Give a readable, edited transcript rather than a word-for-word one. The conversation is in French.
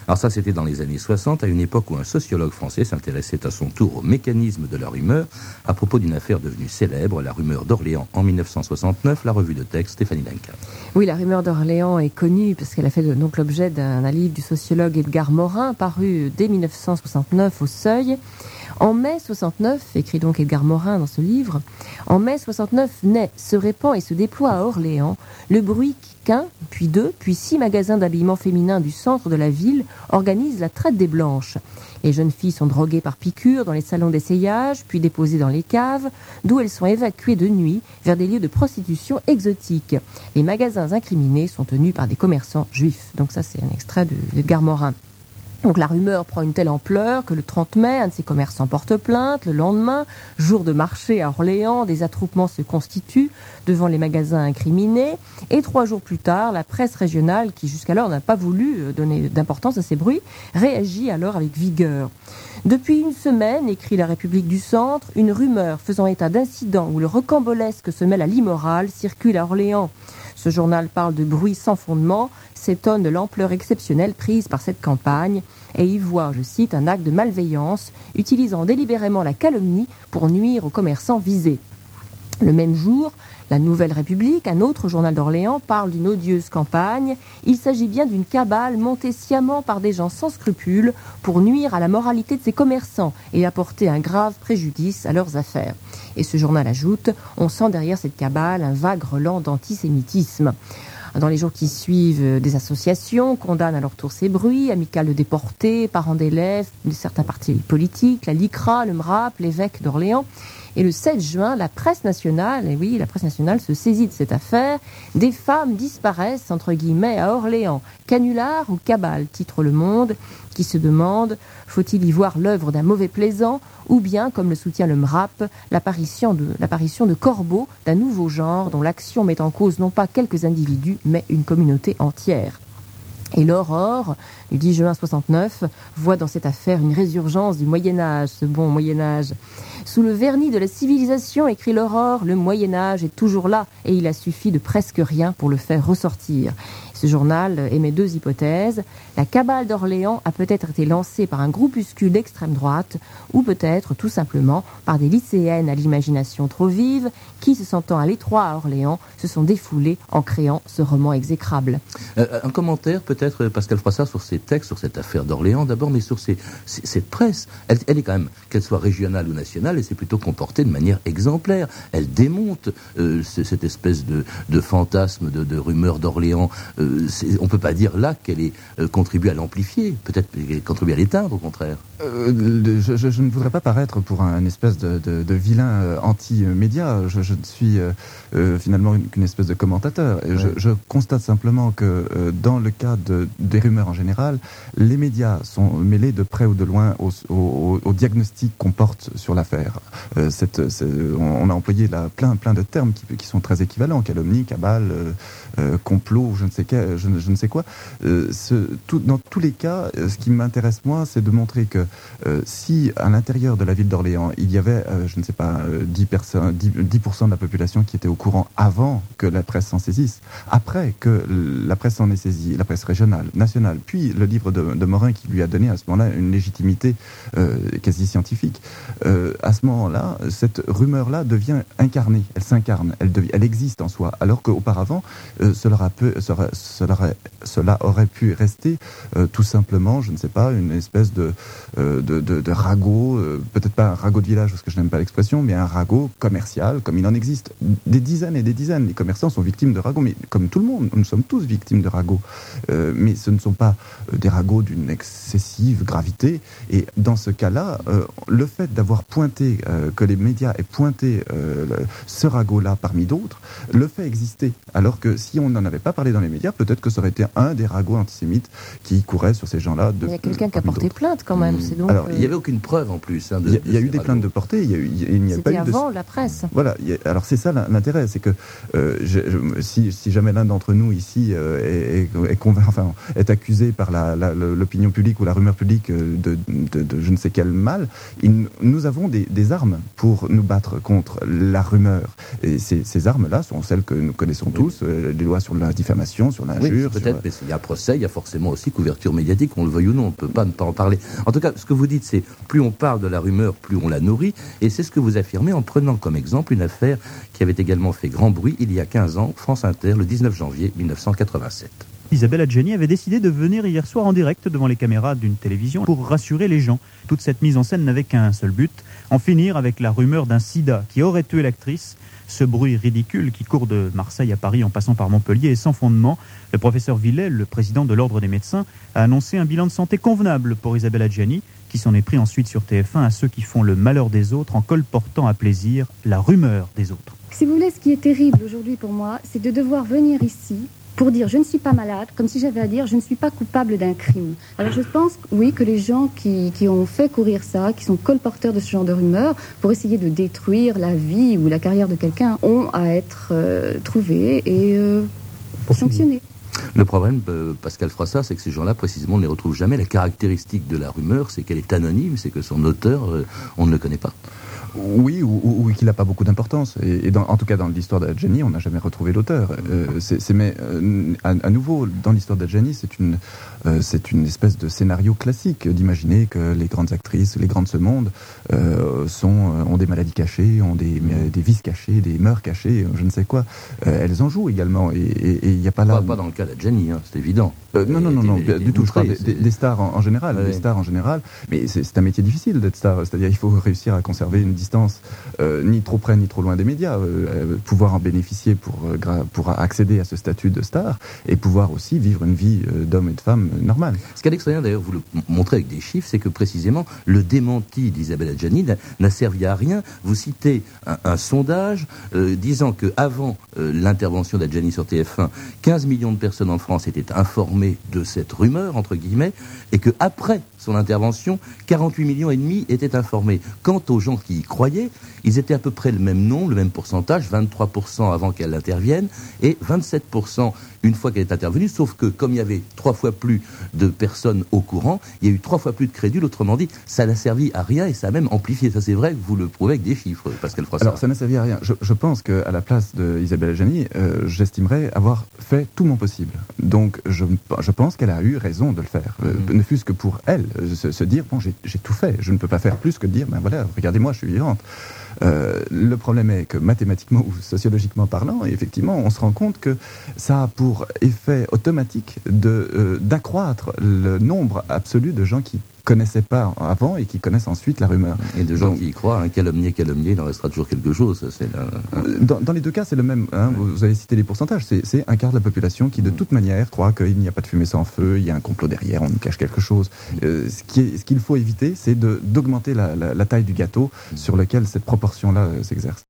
Alors ça, c'était dans les années 60, à une époque où un sociologue français s'intéressait à son tour au mécanisme de la rumeur, à propos d'une affaire devenue célèbre, la rumeur d'Orléans en 1969, la revue de texte Stéphanie Duncan. Oui, la rumeur d'Orléans est connue parce qu'elle a fait donc l'objet d'un livre du sociologue Edgar Morin, paru dès 1969 au Seuil. En mai 69, écrit donc Edgar Morin dans ce livre, en mai 69 naît, se répand et se déploie à Orléans le bruit qu'un, puis deux, puis 6 magasins d'habillement féminin du centre de la ville organisent la traite des blanches. Les jeunes filles sont droguées par piqûres dans les salons d'essayage, puis déposées dans les caves, d'où elles sont évacuées de nuit vers des lieux de prostitution exotiques. Les magasins incriminés sont tenus par des commerçants juifs. Donc ça, c'est un extrait d'Edgar Morin. Donc la rumeur prend une telle ampleur que le 30 mai, un de ces commerçants porte plainte. Le lendemain, jour de marché à Orléans, des attroupements se constituent devant les magasins incriminés. Et 3 jours plus tard, la presse régionale, qui jusqu'alors n'a pas voulu donner d'importance à ces bruits, réagit alors avec vigueur. Depuis une semaine, écrit La République du Centre, une rumeur faisant état d'incidents où le rocambolesque se mêle à l'immoral circule à Orléans. Ce journal parle de bruit sans fondement, s'étonne de l'ampleur exceptionnelle prise par cette campagne et y voit, je cite, un acte de malveillance utilisant délibérément la calomnie pour nuire aux commerçants visés. Le même jour, La Nouvelle République, un autre journal d'Orléans, parle d'une odieuse campagne. Il s'agit bien d'une cabale montée sciemment par des gens sans scrupules pour nuire à la moralité de ces commerçants et apporter un grave préjudice à leurs affaires. Et ce journal ajoute « On sent derrière cette cabale un vague relent d'antisémitisme ». Dans les jours qui suivent, des associations condamnent à leur tour ces bruits, amicales de déportés, parents d'élèves, de certains partis politiques, la LICRA, le MRAP, l'évêque d'Orléans. Et le 7 juin, la presse nationale, et oui, la presse nationale se saisit de cette affaire. Des femmes disparaissent, entre guillemets, à Orléans. Canular ou cabale, titre Le Monde, qui se demande, faut-il y voir l'œuvre d'un mauvais plaisant, ou bien, comme le soutient le MRAP, l'apparition de corbeaux d'un nouveau genre dont l'action met en cause non pas quelques individus, mais une communauté entière. Et l'Aurore, du 10 juin 69, voit dans cette affaire une résurgence du Moyen-Âge, ce bon Moyen-Âge. Sous le vernis de la civilisation, écrit l'Aurore, le Moyen-Âge est toujours là et il a suffi de presque rien pour le faire ressortir. Ce journal émet 2 hypothèses. La cabale d'Orléans a peut-être été lancée par un groupuscule d'extrême droite ou peut-être tout simplement par des lycéennes à l'imagination trop vive qui, se sentant à l'étroit à Orléans, se sont défoulées en créant ce roman exécrable. Un commentaire peut-être, Pascal Froissart, sur ces textes, sur cette affaire d'Orléans d'abord, mais sur cette presse. Elle est quand même, qu'elle soit régionale ou nationale, elle s'est plutôt comportée de manière exemplaire. Elle démonte cette espèce de fantasme, de rumeur d'Orléans. On ne peut pas dire là qu'elle ait contribué à l'amplifier, peut-être qu'elle contribué à l'éteindre au contraire. Je ne voudrais pas paraître pour un espèce de vilain anti-média. Je ne suis finalement qu'une espèce de commentateur. Ouais. Je constate simplement que dans le cas des rumeurs en général, les médias sont mêlés de près ou de loin au diagnostic qu'on porte sur l'affaire. On a employé là plein de termes qui sont très équivalents: calomnie, cabale, complot, je ne sais quoi. Dans tous les cas, ce qui m'intéresse moi, c'est de montrer que si à l'intérieur de la ville d'Orléans, il y avait, 10% de la population qui était au courant avant que la presse s'en saisisse, après que la presse s'en est saisie, la presse régionale, nationale, puis le livre de Morin qui lui a donné à ce moment-là une légitimité quasi scientifique, à ce moment-là, cette rumeur-là devient incarnée, elle s'incarne, elle existe en soi, alors qu'auparavant, cela aurait pu rester tout simplement, je ne sais pas, une espèce de ragot, peut-être pas un ragot de village parce que je n'aime pas l'expression, mais un ragot commercial, comme il en existe des dizaines et des dizaines. Les commerçants sont victimes de ragots, mais comme tout le monde, nous sommes tous victimes de ragots. Mais ce ne sont pas des ragots d'une excessive gravité. Et dans ce cas-là, le fait d'avoir pointé, que les médias aient pointé ce ragot-là parmi d'autres, le fait exister. Alors que si on n'en avait pas parlé dans les médias, peut-être que ça aurait été un des ragots antisémites qui couraient sur ces gens-là. Il y a quelqu'un qui a porté plainte quand même. C'est donc, alors, il n'y avait aucune preuve en plus. Il y a eu des plaintes de portée, il n'y a pas eu de... C'était avant la presse. Voilà, alors c'est ça l'intérêt, c'est que si jamais l'un d'entre nous ici est accusé par l'opinion publique ou la rumeur publique de je ne sais quel mal, nous avons des armes pour nous battre contre la rumeur. Et ces armes-là sont celles que nous connaissons tous, les lois sur la diffamation, sur l'injure. Oui, peut-être, mais il y a un procès, il y a forcément aussi couverture médiatique, on le veuille ou non, on ne peut pas ne pas en parler. En tout cas, ce que vous dites, c'est plus on parle de la rumeur, plus on la nourrit, et c'est ce que vous affirmez en prenant comme exemple une affaire qui avait également fait grand bruit il y a 15 ans, France Inter, le 19 janvier 1987. Isabelle Adjani avait décidé de venir hier soir en direct devant les caméras d'une télévision pour rassurer les gens. Toute cette mise en scène n'avait qu'un seul but, en finir avec la rumeur d'un sida qui aurait tué l'actrice. Ce bruit ridicule qui court de Marseille à Paris en passant par Montpellier est sans fondement. Le professeur Villel, le président de l'Ordre des médecins, a annoncé un bilan de santé convenable pour Isabelle Adjani, qui s'en est pris ensuite sur TF1 à ceux qui font le malheur des autres en colportant à plaisir la rumeur des autres. Si vous voulez, ce qui est terrible aujourd'hui pour moi, c'est de devoir venir ici pour dire je ne suis pas malade, comme si j'avais à dire je ne suis pas coupable d'un crime. Alors je pense, oui, que les gens qui ont fait courir ça, qui sont colporteurs de ce genre de rumeurs, pour essayer de détruire la vie ou la carrière de quelqu'un, ont à être trouvés et sanctionnés. Le problème, Pascal Froissart, c'est que ces gens-là, précisément, on ne les retrouve jamais. La caractéristique de la rumeur, c'est qu'elle est anonyme, c'est que son auteur, on ne le connaît pas. Oui, ou qu'il n'a pas beaucoup d'importance. En tout cas, dans l'histoire d'Adjani, on n'a jamais retrouvé l'auteur. Mais à nouveau, dans l'histoire d'Adjani, c'est une espèce de scénario classique d'imaginer que les grandes actrices, les grandes de ce monde, ont des maladies cachées, ont des vices cachés, des mœurs cachées, je ne sais quoi. Elles en jouent également. Et il n'y a pas là... Pas dans le cas d'Adjani, c'est évident. Non, du tout. Je parle des stars en général. Ouais. Des stars en général. Mais c'est un métier difficile d'être star. C'est-à-dire il faut réussir à conserver une distance ni trop près ni trop loin des médias, pouvoir en bénéficier pour accéder à ce statut de star et pouvoir aussi vivre une vie d'homme et de femme normale. Ce qui est extraordinaire, d'ailleurs, vous le montrez avec des chiffres, c'est que précisément le démenti d'Isabelle Adjani n'a servi à rien. Vous citez un sondage disant qu'avant l'intervention d'Adjani sur TF1, 15 millions de personnes en France étaient informées de cette rumeur, entre guillemets, et qu'après son intervention, 48 millions et demi étaient informés. Quant aux gens qui y croyaient, ils étaient à peu près le même nombre, le même pourcentage, 23% avant qu'elle intervienne et 27% une fois qu'elle est intervenue, sauf que comme il y avait 3 fois plus de personnes au courant, il y a eu 3 fois plus de crédules, autrement dit, ça n'a servi à rien et ça a même amplifié. Ça c'est vrai, vous le prouvez avec des chiffres, Pascal Froissart. Alors ça n'a servi à rien. Je pense qu'à la place d'Isabelle Adjani, j'estimerais avoir fait tout mon possible. Donc je pense qu'elle a eu raison de le faire. Ne fût-ce que pour elle, se dire, bon, j'ai tout fait, je ne peux pas faire plus que de dire, ben voilà, regardez-moi, je suis vivante. Le problème est que mathématiquement ou sociologiquement parlant, effectivement, on se rend compte que ça a pour effet automatique d'accroître le nombre absolu de gens qui connaissaient pas avant et qui connaissent ensuite la rumeur. Et de gens qui y croient, calomnier, il en restera toujours quelque chose. Dans les deux cas, c'est le même. Vous avez cité les pourcentages. C'est un quart de la population qui, de toute manière, croit qu'il n'y a pas de fumée sans feu, il y a un complot derrière, on nous cache quelque chose. Ce qu'il faut éviter, c'est d'augmenter la taille du gâteau sur lequel cette proportion-là s'exerce.